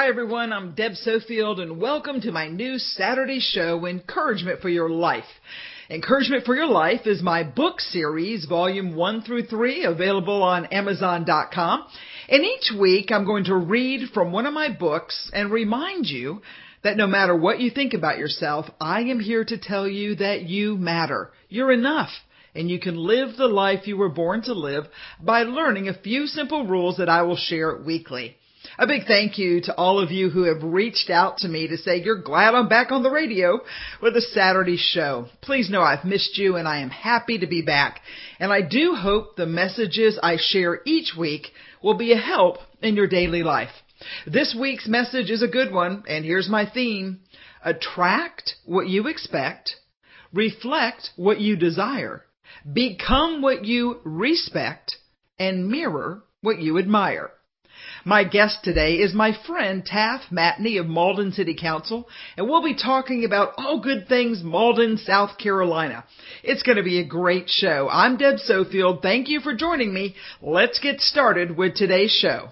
everyone. I'm Deb Sofield, and welcome to my new Saturday show, Encouragement for Your Life. Encouragement for Your Life is my book series, volume 1 through 3, available on Amazon.com. And each week, I'm going to read from one of my books and remind you that no matter what you think about yourself, I am here to tell you that you matter. You're enough. And you can live the life you were born to live by learning a few simple rules that I will share weekly. A big thank you to all of you who have reached out to me to say you're glad I'm back on the radio with a Saturday show. Please know I've missed you and I am happy to be back. And I do hope the messages I share each week will be a help in your daily life. This week's message is a good one, and here's my theme. Attract what you expect, reflect what you desire, become what you respect, and mirror what you admire. My guest today is my friend Taff Matney of Malden City Council, and we'll be talking about all good things Malden, South Carolina. It's going to be a great show. I'm Deb Sofield. Thank you for joining me. Let's get started with today's show.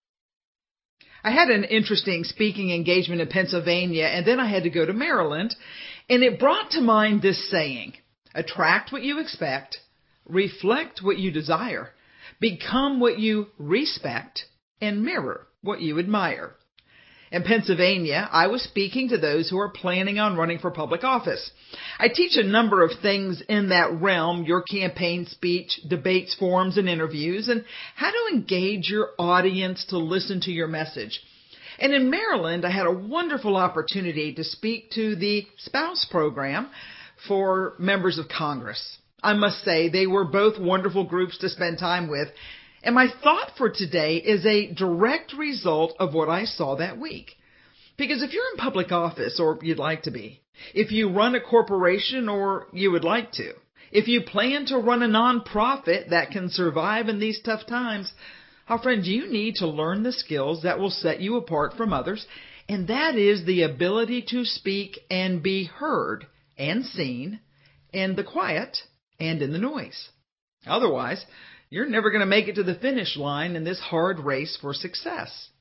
I had an interesting speaking engagement in Pennsylvania, and then I had to go to Maryland, and it brought to mind this saying, attract what you expect, reflect what you desire, become what you respect, and mirror what you admire. In Pennsylvania, I was speaking to those who are planning on running for public office. I teach a number of things in that realm, your campaign speech, debates, forums, and interviews, and how to engage your audience to listen to your message. And in Maryland, I had a wonderful opportunity to speak to the spouse program for members of Congress. I must say they were both wonderful groups to spend time with. And my thought for today is a direct result of what I saw that week. Because if you're in public office, or you'd like to be, if you run a corporation, or you would like to, if you plan to run a nonprofit that can survive in these tough times, our friends, you need to learn the skills that will set you apart from others, and that is the ability to speak and be heard and seen in the quiet and in the noise. Otherwise, you're never going to make it to the finish line in this hard race for success.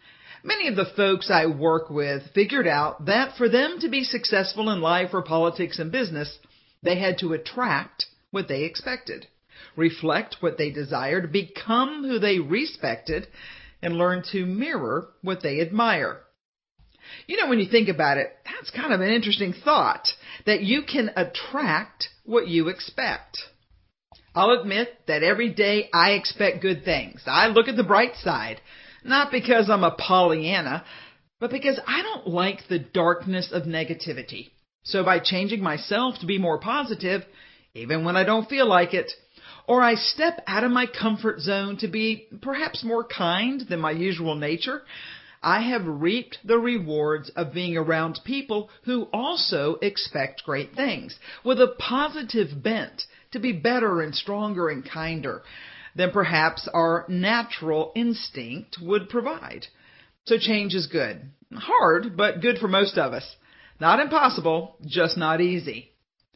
Many of the folks I work with figured out that for them to be successful in life or politics and business, they had to attract what they expected, reflect what they desired, become who they respected, and learn to mirror what they admire. You know, when you think about it, that's kind of an interesting thought, that you can attract what you expect. I'll admit that every day I expect good things. I look at the bright side, not because I'm a Pollyanna, but because I don't like the darkness of negativity. So by changing myself to be more positive, even when I don't feel like it, or I step out of my comfort zone to be perhaps more kind than my usual nature, I have reaped the rewards of being around people who also expect great things, with a positive bent to be better and stronger and kinder than perhaps our natural instinct would provide. So change is good. Hard, but good for most of us. Not impossible, just not easy.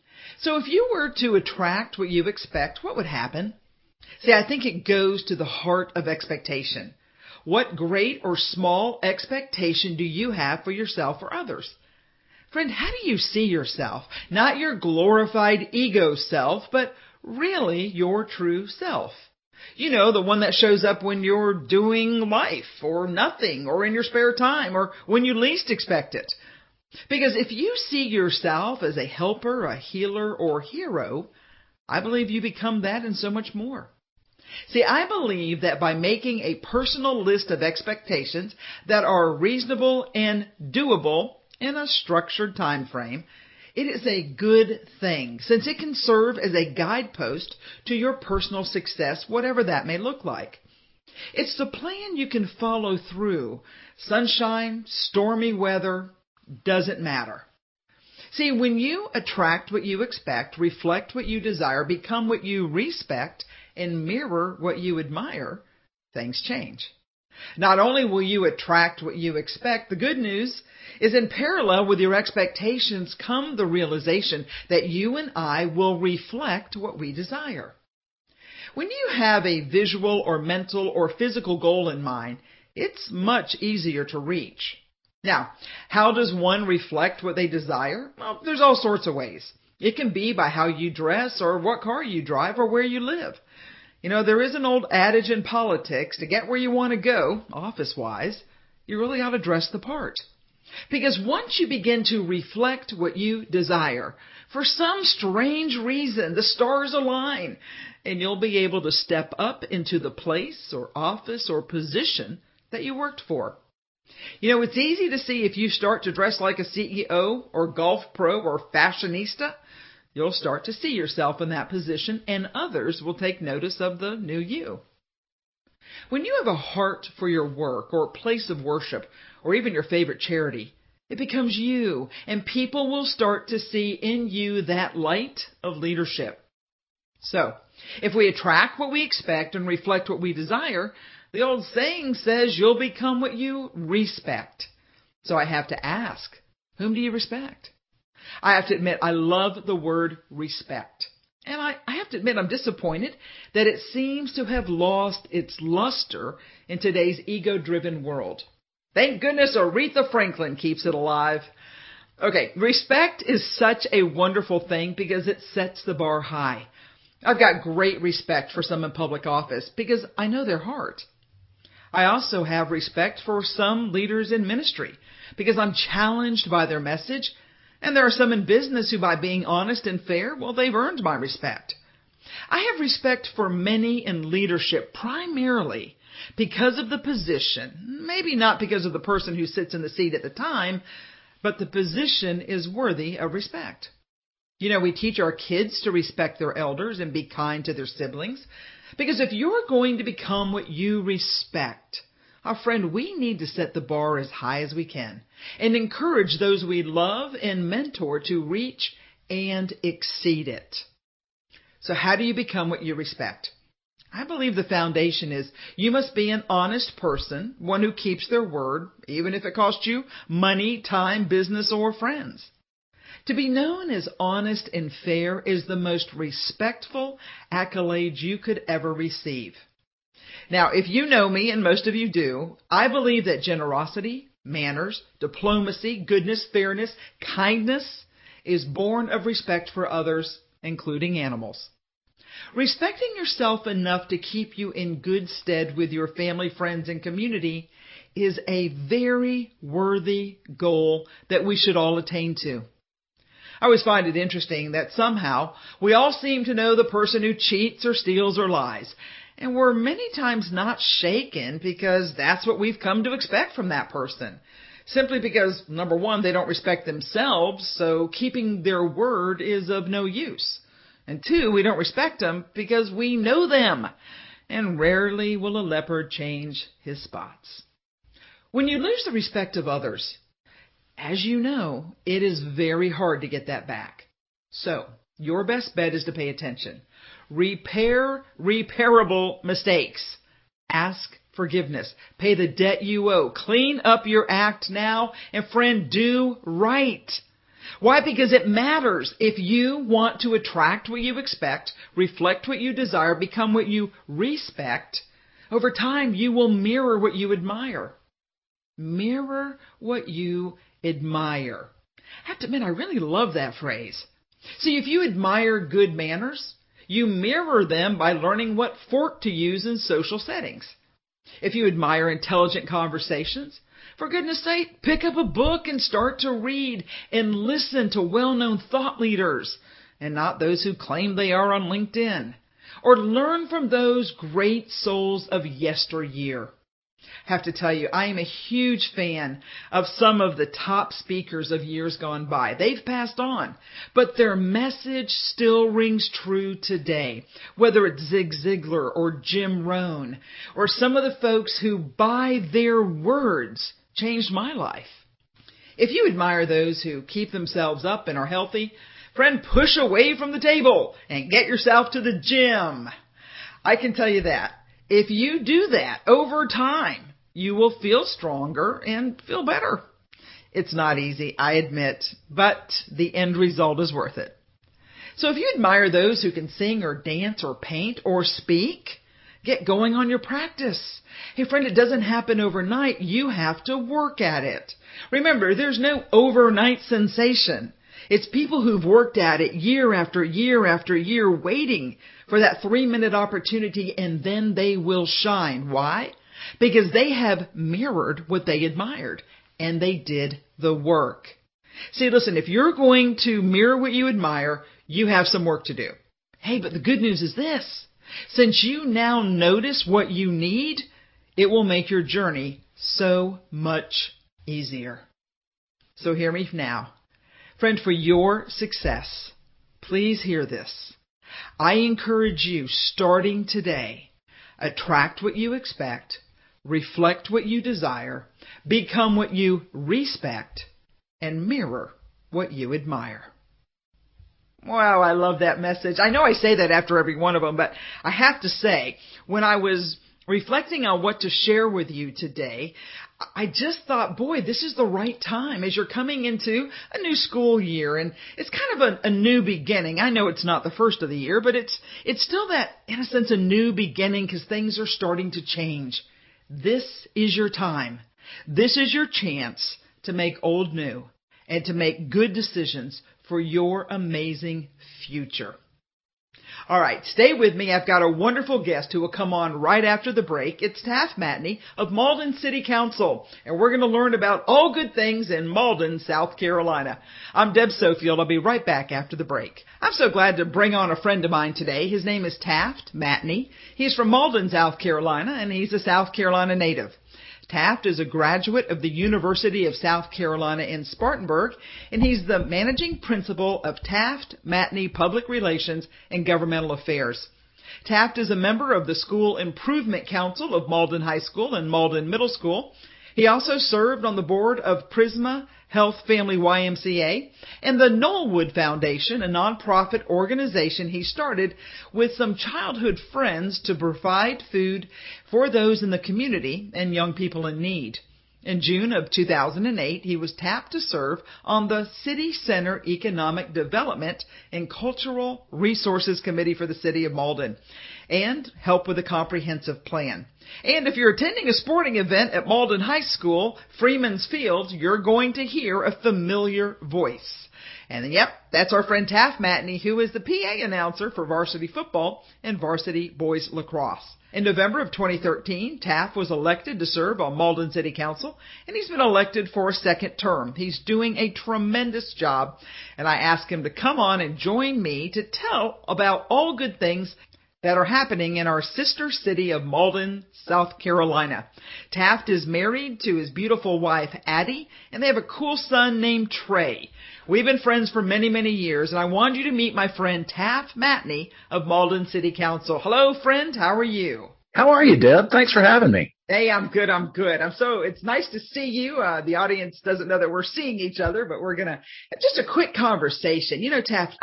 So if you were to attract what you expect, what would happen? See, I think it goes to the heart of expectation. What great or small expectation do you have for yourself or others? Friend, how do you see yourself? Not your glorified ego self, but really your true self. You know, the one that shows up when you're doing life or nothing or in your spare time or when you least expect it. Because if you see yourself as a helper, a healer, or hero, I believe you become that and so much more. See, I believe that by making a personal list of expectations that are reasonable and doable in a structured time frame, it is a good thing, since it can serve as a guidepost to your personal success, whatever that may look like. It's the plan you can follow through. Sunshine, stormy weather, doesn't matter. See, when you attract what you expect, reflect what you desire, become what you respect, and mirror what you admire, things change. Not only will you attract what you expect, the good news is in parallel with your expectations come the realization that you and I will reflect what we desire. When you have a visual or mental or physical goal in mind, it's much easier to reach. Now, how does one reflect what they desire? Well, there's all sorts of ways. It can be by how you dress or what car you drive or where you live. There is an old adage in politics, to get where you want to go, office-wise, you really ought to dress the part. Because once you begin to reflect what you desire, for some strange reason, the stars align, and you'll be able to step up into the place or office or position that you worked for. It's easy to see if you start to dress like a CEO or golf pro or fashionista, you'll start to see yourself in that position, and others will take notice of the new you. When you have a heart for your work or place of worship or even your favorite charity, it becomes you, and people will start to see in you that light of leadership. So, if we attract what we expect and reflect what we desire, the old saying says you'll become what you respect. So I have to ask, whom do you respect? I have to admit, I love the word respect. And I have to admit, I'm disappointed that it seems to have lost its luster in today's ego-driven world. Thank goodness Aretha Franklin keeps it alive. Okay, respect is such a wonderful thing because it sets the bar high. I've got great respect for some in public office because I know their heart. I also have respect for some leaders in ministry because I'm challenged by their message. And there are some in business who, by being honest and fair, well, they've earned my respect. I have respect for many in leadership primarily because of the position, maybe not because of the person who sits in the seat at the time, but the position is worthy of respect. We teach our kids to respect their elders and be kind to their siblings, because if you're going to become what you respect, our friend, we need to set the bar as high as we can and encourage those we love and mentor to reach and exceed it. So how do you become what you respect? I believe the foundation is you must be an honest person, one who keeps their word, even if it costs you money, time, business, or friends. To be known as honest and fair is the most respectful accolade you could ever receive. Now, if you know me, and most of you do, I believe that generosity, manners, diplomacy, goodness, fairness, kindness is born of respect for others, including animals. Respecting yourself enough to keep you in good stead with your family, friends, and community is a very worthy goal that we should all attain to. I always find it interesting that somehow we all seem to know the person who cheats or steals or lies. And we're many times not shaken because that's what we've come to expect from that person. Simply because, number one, they don't respect themselves, so keeping their word is of no use. And two, we don't respect them because we know them. And rarely will a leopard change his spots. When you lose the respect of others, as you know, it is very hard to get that back. So, your best bet is to pay attention. Repair repairable mistakes. Ask forgiveness. Pay the debt you owe. Clean up your act now. And friend, do right. Why? Because it matters. If you want to attract what you expect, reflect what you desire, become what you respect, over time you will mirror what you admire. Mirror what you admire. I have to admit, I really love that phrase. See, if you admire good manners, you mirror them by learning what fork to use in social settings. If you admire intelligent conversations, for goodness sake, pick up a book and start to read and listen to well-known thought leaders and not those who claim they are on LinkedIn. Or learn from those great souls of yesteryear. I have to tell you, I am a huge fan of some of the top speakers of years gone by. They've passed on, but their message still rings true today. Whether it's Zig Ziglar or Jim Rohn or some of the folks who, by their words, changed my life. If you admire those who keep themselves up and are healthy, friend, push away from the table and get yourself to the gym. I can tell you that. If you do that over time, you will feel stronger and feel better. It's not easy, I admit, but the end result is worth it. So if you admire those who can sing or dance or paint or speak, Get going on your practice. Hey friend, it doesn't happen overnight. You have to work at it. Remember, there's no overnight sensation. It's people who've worked at it year after year after year waiting for that 3-minute opportunity, and then they will shine. Why? Because they have mirrored what they admired and they did the work. See, listen, if you're going to mirror what you admire, you have some work to do. Hey, but the good news is this. Since you now notice what you need, it will make your journey so much easier. So hear me now. Friend, for your success, please hear this. I encourage you, starting today, attract what you expect, reflect what you desire, become what you respect, and mirror what you admire. Wow, I love that message. I know I say that after every one of them, but I have to say, when I was reflecting on what to share with you today, I just thought, boy, this is the right time as you're coming into a new school year, and it's kind of a new beginning. I know it's not the first of the year, but it's still that, in a sense, a new beginning because things are starting to change. This is your time. This is your chance to make old new and to make good decisions for your amazing future. All right, stay with me. I've got a wonderful guest who will come on right after the break. It's Taft Matney of Malden City Council, and we're going to learn about all good things in Malden, South Carolina. I'm Deb Sofield. I'll be right back after the break. I'm so glad to bring on a friend of mine today. His name is Taft Matney. He's from Malden, South Carolina, and he's a South Carolina native. Taft is a graduate of the University of South Carolina in Spartanburg, and he's the managing principal of Taft Matney Public Relations and Governmental Affairs. Taft is a member of the School Improvement Council of Malden High School and Malden Middle School. He also served on the board of Prisma Health Family YMCA and the Knollwood Foundation, a nonprofit organization he started with some childhood friends to provide food for those in the community and young people in need. In June of 2008, he was tapped to serve on the City Center Economic Development and Cultural Resources Committee for the City of Malden and help with a comprehensive plan. And if you're attending a sporting event at Malden High School, Freeman's Field, you're going to hear a familiar voice. And yep, that's our friend Taft Matney, who is the PA announcer for varsity football and varsity boys lacrosse. In November of 2013, Taft was elected to serve on Malden City Council, and he's been elected for a second term. He's doing a tremendous job, and I asked him to come on and join me to tell about all good things that are happening in our sister city of Malden, South Carolina. Taft is married to his beautiful wife, Addie, and they have a cool son named Trey. We've been friends for many, many years, and I wanted you to meet my friend Taft Matney of Malden City Council. Hello, friend. How are you? How are you, Deb? Thanks for having me. Hey, I'm good. It's nice to see you. The audience doesn't know that we're seeing each other, but we're going to just a quick conversation. You know, Taft,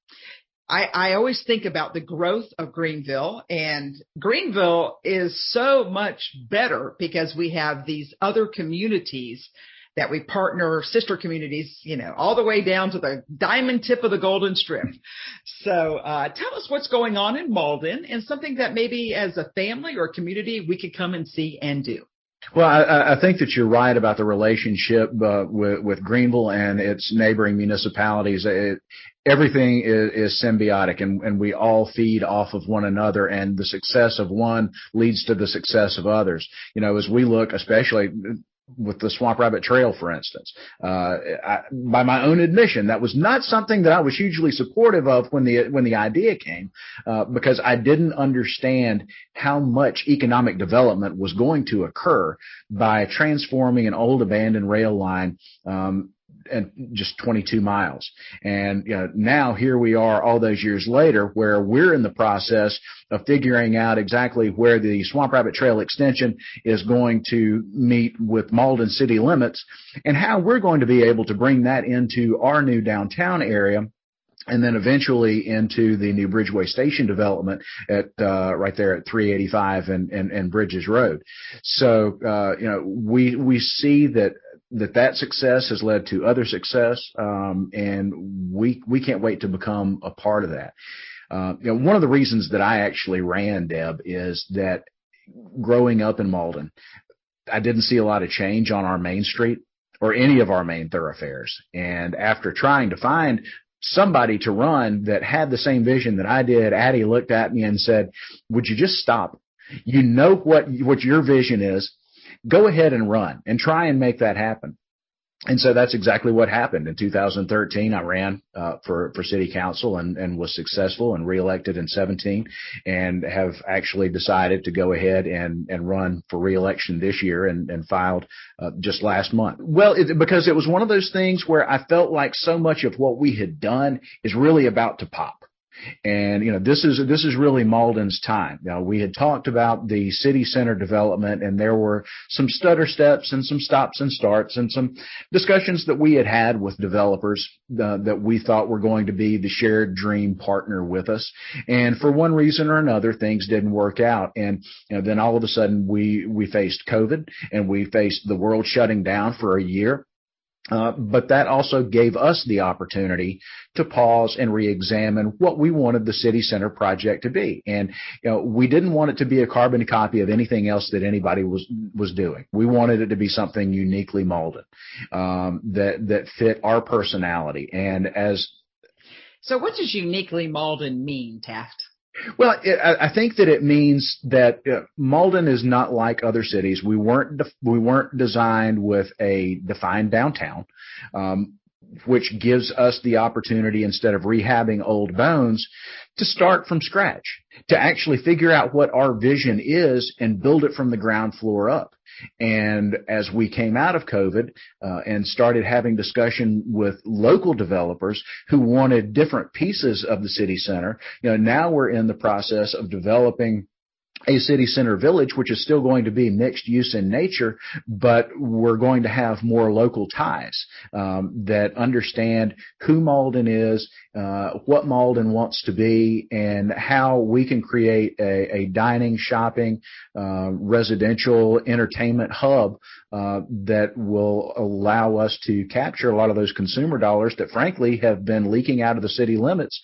I always think about the growth of Greenville, and Greenville is so much better because we have these other communities that we partner, sister communities, you know, all the way down to the diamond tip of the Golden Strip. So tell us what's going on in Malden and something that maybe as a family or community we could come and see and do. Well, I think that you're right about the relationship with Greenville and its neighboring municipalities. Everything is symbiotic, and we all feed off of one another, and the success of one leads to the success of others. You know, as we look, especially with the Swamp Rabbit Trail, for instance, by my own admission, that was not something that I was hugely supportive of when the idea came, because I didn't understand how much economic development was going to occur by transforming an old abandoned rail line, and just 22 miles. And you know, now here we are all those years later, where we're in the process of figuring out exactly where the Swamp Rabbit Trail extension is going to meet with Malden city limits and how we're going to be able to bring that into our new downtown area, and then eventually into the new Bridgeway Station development at right there at 385 and Bridges Road. So you know, we see that success has led to other success, and we can't wait to become a part of that. One of the reasons that I actually ran, Deb, is that growing up in Malden, I didn't see a lot of change on our main street or any of our main thoroughfares. And after trying to find somebody to run that had the same vision that I did, Addie looked at me and said, would you just stop? You know what your vision is. Go ahead and run and try and make that happen. And so that's exactly what happened. In 2013, I ran for city council and was successful and reelected in 17, and have actually decided to go ahead and run for reelection this year and filed just last month. Well, because it was one of those things where I felt like so much of what we had done is really about to pop. And, this is really Malden's time. We had talked about the city center development, and there were some stutter steps and some stops and starts and some discussions that we had with developers that we thought were going to be the shared dream partner with us. And for one reason or another, things didn't work out. And then all of a sudden we faced COVID, and we faced the world shutting down for a year. But that also gave us the opportunity to pause and reexamine what we wanted the city center project to be. And, we didn't want it to be a carbon copy of anything else that anybody was doing. We wanted it to be something uniquely Malden, that fit our personality. So what does uniquely Malden mean, Taft? Well, I think that it means that Malden is not like other cities. We weren't designed with a defined downtown, which gives us the opportunity, instead of rehabbing old bones, to start from scratch, to actually figure out what our vision is and build it from the ground floor up. And as we came out of COVID and started having discussion with local developers who wanted different pieces of the city center, now we're in the process of developing a city center village, which is still going to be mixed use in nature, but we're going to have more local ties that understand who Malden is, what Malden wants to be, and how we can create a dining, shopping, residential entertainment hub that will allow us to capture a lot of those consumer dollars that frankly have been leaking out of the city limits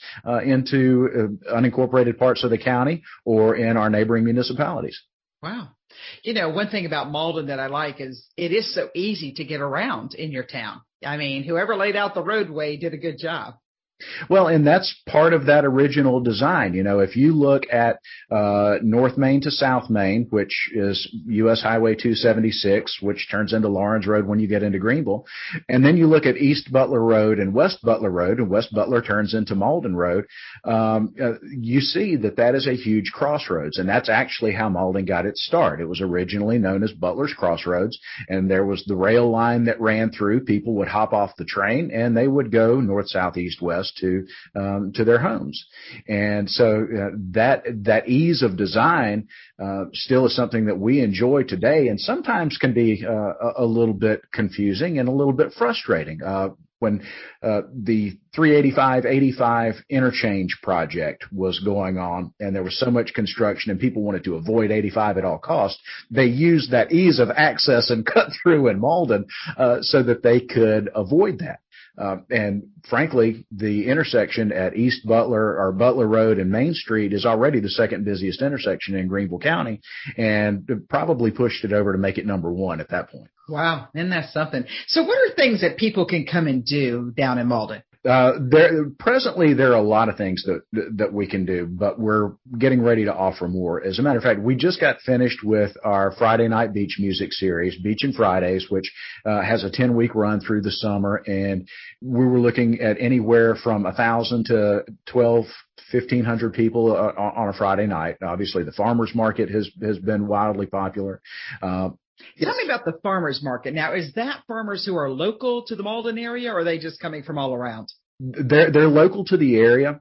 into unincorporated parts of the county or in our neighboring municipalities. Wow. One thing about Malden that I like is it is so easy to get around in your town. I mean, whoever laid out the roadway did a good job. Well, and that's part of that original design. If you look at North Main to South Main, which is U.S. Highway 276, which turns into Lawrence Road when you get into Greenville, and then you look at East Butler Road and West Butler Road, and West Butler turns into Malden Road, you see that is a huge crossroads, and that's actually how Malden got its start. It was originally known as Butler's Crossroads, and there was the rail line that ran through. People would hop off the train, and they would go north, south, east, west to their homes. And so that ease of design still is something that we enjoy today, and sometimes can be a little bit confusing and a little bit frustrating. When the 385-85 interchange project was going on and there was so much construction and people wanted to avoid 85 at all costs, they used that ease of access and cut through in Malden so that they could avoid that. And frankly, the intersection at East Butler or Butler Road and Main Street is already the second busiest intersection in Greenville County, and probably pushed it over to make it number one at that point. Wow. Isn't that something? So what are things that people can come and do down in Malden? Presently, there are a lot of things that we can do, but we're getting ready to offer more. As a matter of fact, we just got finished with our Friday night beach music series, Beach and Fridays, which has a 10-week run through the summer. And we were looking at anywhere from 1,000 to 1,500 people on a Friday night. Obviously, the farmers market has been wildly popular. Tell me about the farmers market. Now, is that farmers who are local to the Malden area, or are they just coming from all around? They're local to the area,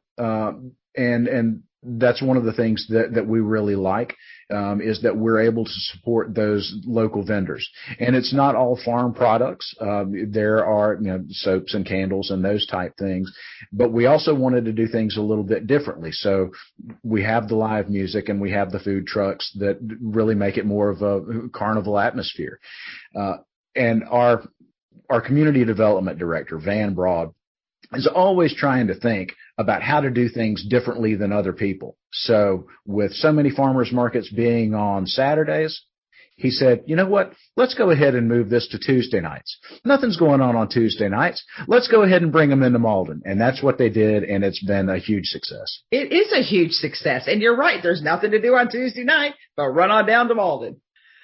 and that's one of the things that we really like, is that we're able to support those local vendors. And it's not all farm products. There are, soaps and candles and those type things, but we also wanted to do things a little bit differently. So we have the live music and we have the food trucks that really make it more of a carnival atmosphere. And our community development director, Van Broad, is always trying to think about how to do things differently than other people. So with so many farmers markets being on Saturdays, he said, you know what? Let's go ahead and move this to Tuesday nights. Nothing's going on Tuesday nights. Let's go ahead and bring them into Malden. And that's what they did, and it's been a huge success. It is a huge success. And you're right. There's nothing to do on Tuesday night but run on down to Malden.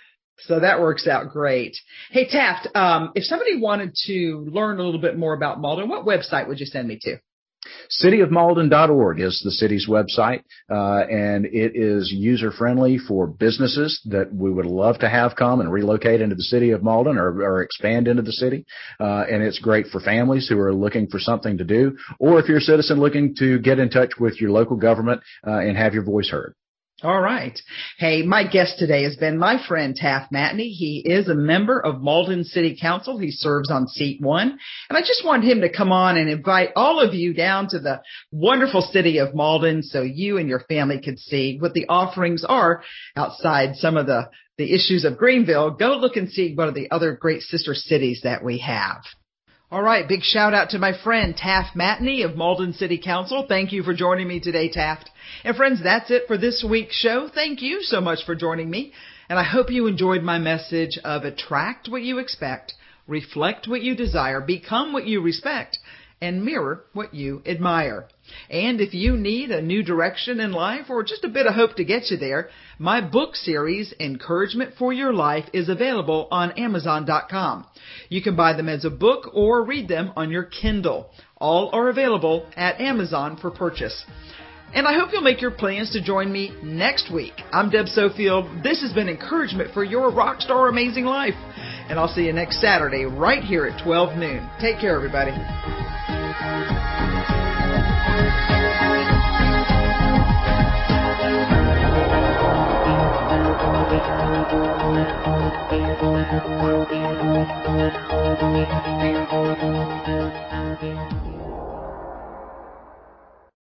So that works out great. Hey, Taft, if somebody wanted to learn a little bit more about Malden, what website would you send me to? Cityofmalden.org is the city's website, and it is user-friendly for businesses that we would love to have come and relocate into the city of Malden or expand into the city. And it's great for families who are looking for something to do, or if you're a citizen looking to get in touch with your local government and have your voice heard. All right. Hey, my guest today has been my friend Taft Matney. He is a member of Malden City Council. He serves on seat 1. And I just wanted him to come on and invite all of you down to the wonderful city of Malden so you and your family could see what the offerings are outside some of the issues of Greenville. Go look and see one of the other great sister cities that we have. All right. Big shout out to my friend Taft Matney of Malden City Council. Thank you for joining me today, Taft. And friends, that's it for this week's show. Thank you so much for joining me. And I hope you enjoyed my message of attract what you expect, reflect what you desire, become what you respect, and mirror what you admire. And if you need a new direction in life or just a bit of hope to get you there, my book series, Encouragement for Your Life, is available on Amazon.com. You can buy them as a book or read them on your Kindle. All are available at Amazon for purchase. And I hope you'll make your plans to join me next week. I'm Deb Sofield. This has been Encouragement for Your Rockstar Amazing Life. And I'll see you next Saturday right here at 12 noon. Take care, everybody. Thank you.